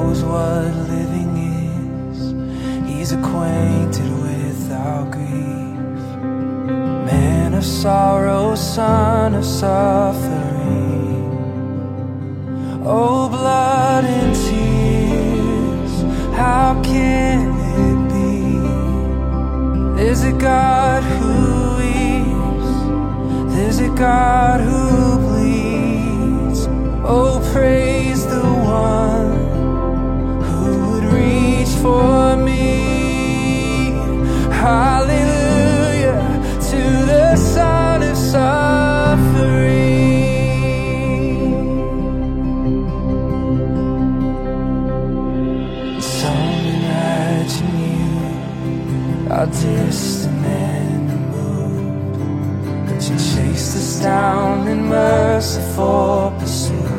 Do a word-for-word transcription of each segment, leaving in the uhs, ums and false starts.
knows what living is. He's acquainted with our grief. Man of sorrow, son of suffering. Oh, blood and tears, how can it be? There's a God who weeps, there's a God who bleeds. Oh, praise the one who would reach for me. Hallelujah to the Son of suffering. Some imagine you are distant and removed, but you chased us down in merciful pursuit.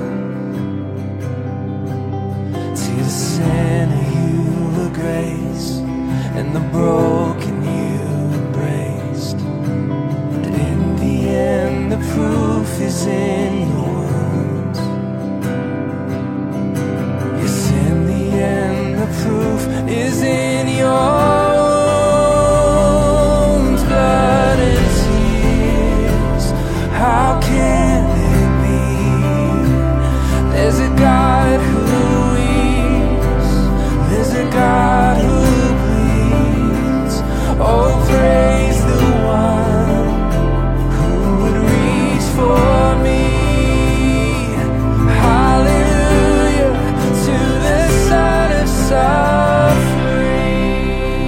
To the sinner you were grace, and the broken you embraced. But in the end the proof is in your wounds. Yes, in the end the proof is in your wounds. Blood and tears, how can it be? There's a God who weeps, there's a God who bleeds. Oh, praise the one who would reach for me. Hallelujah to the Son of suffering.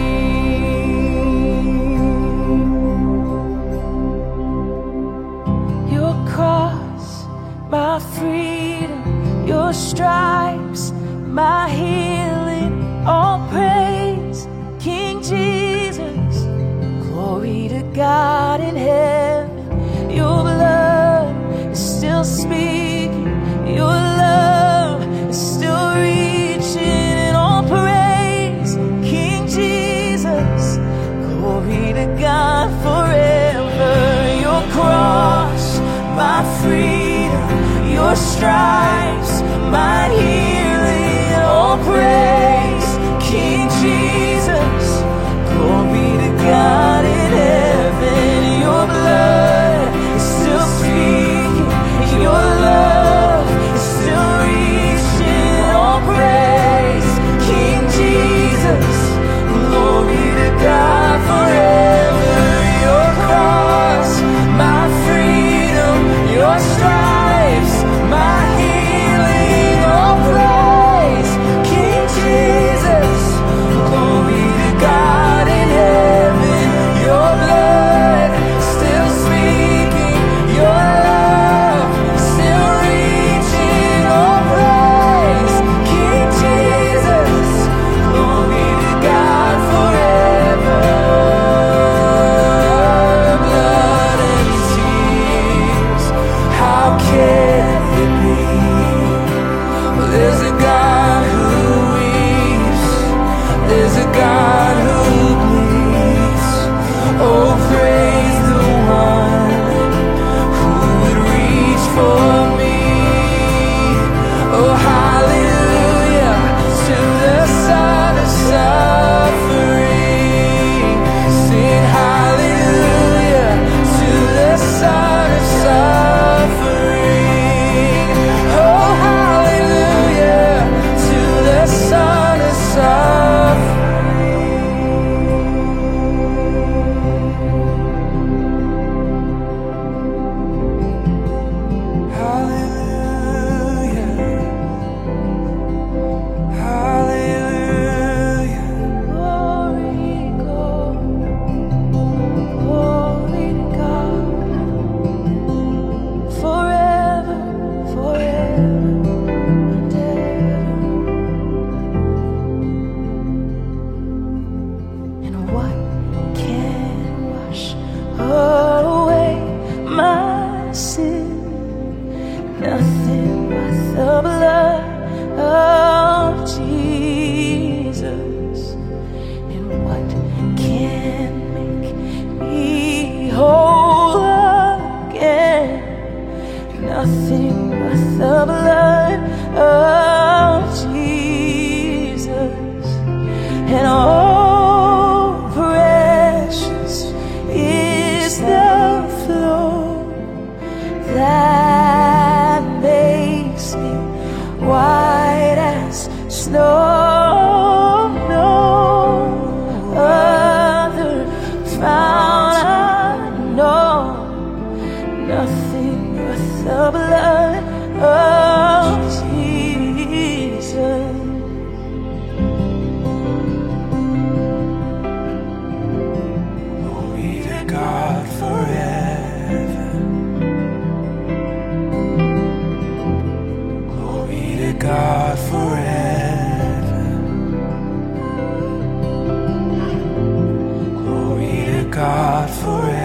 Your cross, my freedom, your stripes, my healing, all praise, King Jesus. Glory to God in heaven. Your blood is still speaking, your love is still reaching, and all praise, King Jesus. Glory to God forever. Your cross, my freedom, your stripes, my healing, all praise, King Jesus. Glory to God in heaven. Your blood is still speaking, your love is still reaching, all praise, King Jesus. Glory to God forever. Your cross, my freedom, your stripes, my healing, all praise, King Jesus. Glory to God in heaven. Your blood still speaking, your love still reaching, all praise, King Jesus. Glory to God forever. Blood and tears, how can it be? There's a God who weeps, there's a God who bleeds. Oh, praise the one who would reach for me. Oh, hallelujah to the Son of suffering. Sing hallelujah to the Son of suffering. Oh, hallelujah to the Son of suffering. Hallelujah, hallelujah. Glory, glory, glory to God. Forever, forever, and ever. And what can wash away my sin? Nothing but the blood of Jesus. And what can make me whole again? Nothing but the blood of Jesus. oh, precious is the flow that makes me white as snow. No other fount I know, nothing but the blood of Jesus. Glory to God forever. Glory to God forever. Glory to God forever.